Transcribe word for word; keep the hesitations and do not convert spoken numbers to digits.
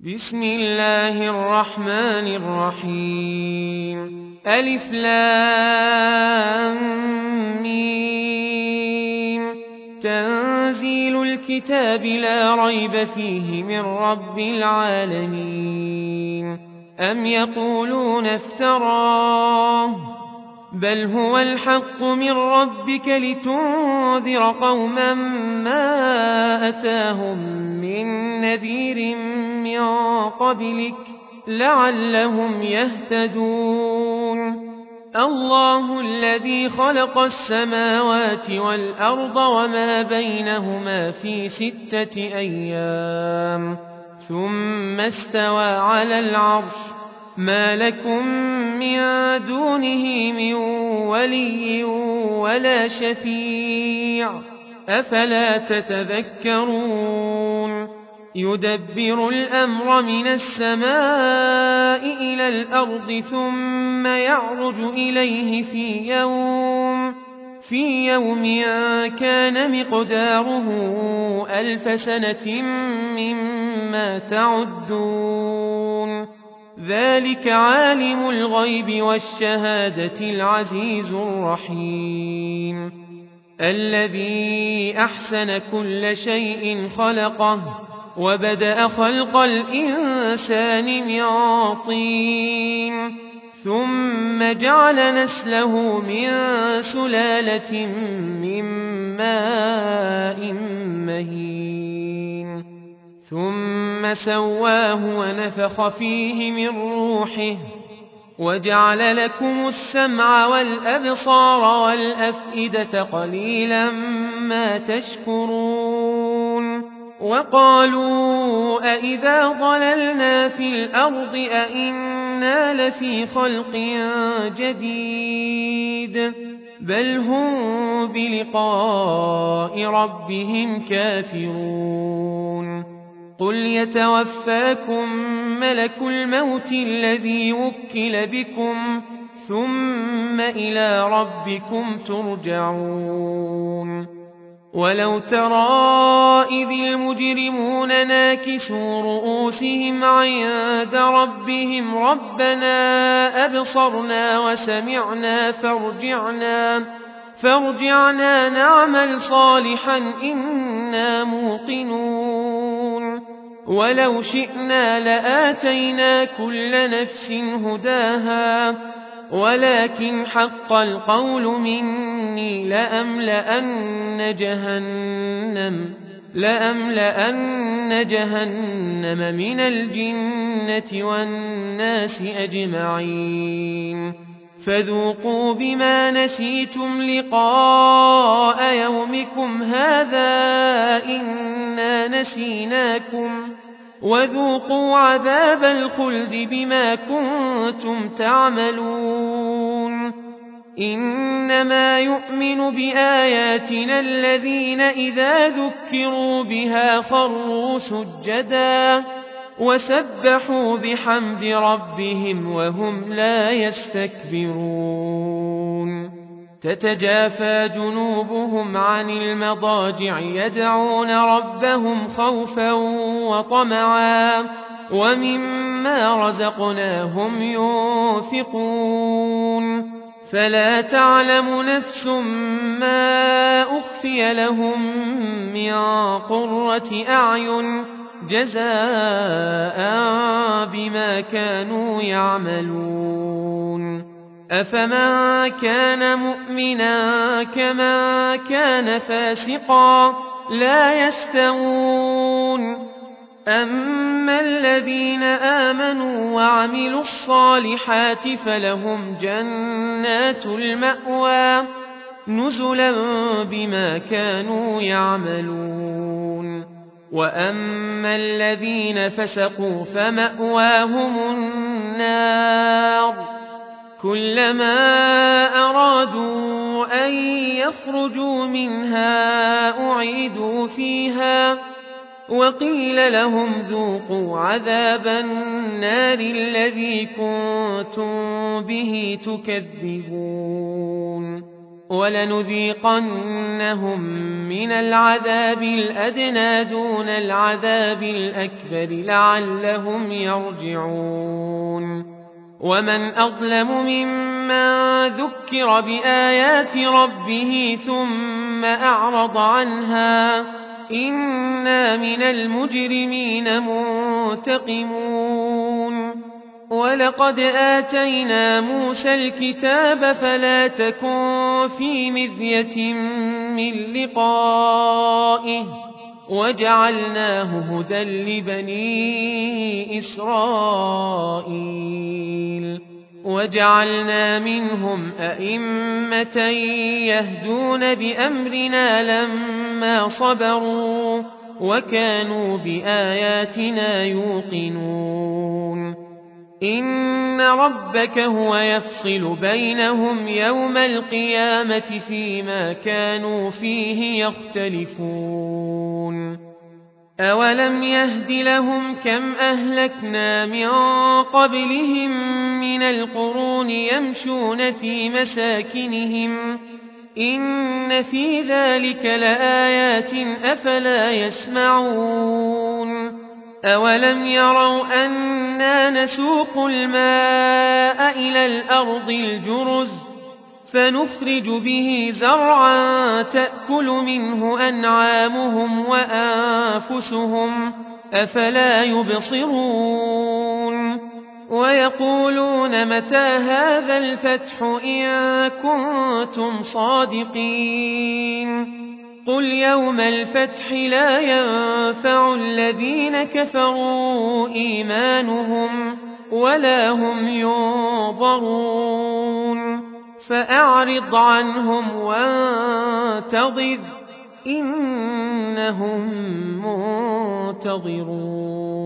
بسم الله الرحمن الرحيم ألف لام ميم تنزيل الكتاب لا ريب فيه من رب العالمين أم يقولون افتراه بل هو الحق من ربك لتنذر قوما ما أتاهم من نذير من قبلك لعلهم يهتدون الله الذي خلق السماوات والأرض وما بينهما في ستة أيام ثم استوى على العرش ما لكم من دونه من ولي ولا شفيع أفلا تتذكرون يدبر الأمر من السماء إلى الأرض ثم يعرج إليه في يوم في يوم كان مقداره ألف سنة مما تعدون ذلك عالم الغيب والشهادة العزيز الرحيم الذي أحسن كل شيء خلقه وبدأ خلق الإنسان من طين ثم جعل نسله من سلالة من ماء مهين ثم سواه ونفخ فيه من روحه وجعل لكم السمع والأبصار والأفئدة قليلا ما تشكرون وقالوا أئذا ضللنا في الأرض أئنا لفي خلق جديد بل هم بلقاء ربهم كافرون قل يتوفاكم ملك الموت الذي وكل بكم ثم إلى ربكم ترجعون ولو ترى إذ المجرمون ناكسوا رؤوسهم عند ربهم ربنا أبصرنا وسمعنا فارجعنا فارجعنا نعمل صالحا إنا موقنون ولو شئنا لآتينا كل نفس هداها ولكن حق القول مني لأملأن جهنم لأملأن جهنم من الجنة والناس أجمعين فذوقوا بما نسيتم لقاء يومكم هذا إنا نسيناكم وذوقوا عذاب الخلد بما كنتم تعملون إنما يؤمن بآياتنا الذين إذا ذكروا بها خروا سجدا وسبحوا بحمد ربهم وهم لا يستكبرون تتجافى جنوبهم عن المضاجع يدعون ربهم خوفا وطمعا ومما رزقناهم ينفقون فلا تعلم نفس ما أخفي لهم من قرة أعين جزاء بما كانوا يعملون أفمن كان مؤمنا كمن كان فاسقا لا يستوون أما الذين آمنوا وعملوا الصالحات فلهم جنات المأوى نزلا بما كانوا يعملون وأما الذين فسقوا فمأواهم النار كلما أرادوا أن يخرجوا منها أعيدوا فيها وقيل لهم ذوقوا عذاب النار الذي كنتم به تكذبون ولنذيقنهم من العذاب الأدنى دون العذاب الأكبر لعلهم يرجعون ومن أظلم ممن ذكر بآيات ربه ثم أعرض عنها إنا من المجرمين منتقمون ولقد آتينا موسى الكتاب فلا تكن في مرية من لقائه وجعلناه هدى لبني إسرائيل وجعلنا منهم أئمة يهدون بأمرنا لما صبروا وكانوا بآياتنا يوقنون إن ربك هو يفصل بينهم يوم القيامة فيما كانوا فيه يختلفون أولم يهد لهم كم أهلكنا من قبلهم من القرون يمشون في مساكنهم إن في ذلك لآيات أفلا يسمعون أولم يروا أنا نسوق الماء إلى الأرض الجرز فنخرج به زرعا تأكل منه أنعامهم وأنفسهم أفلا يبصرون ويقولون متى هذا الفتح إن كنتم صادقين قل يوم الفتح لا ينفع الذين كفروا إيمانهم ولا هم ينظرون فأعرض عنهم وانتظر إنهم منتظرون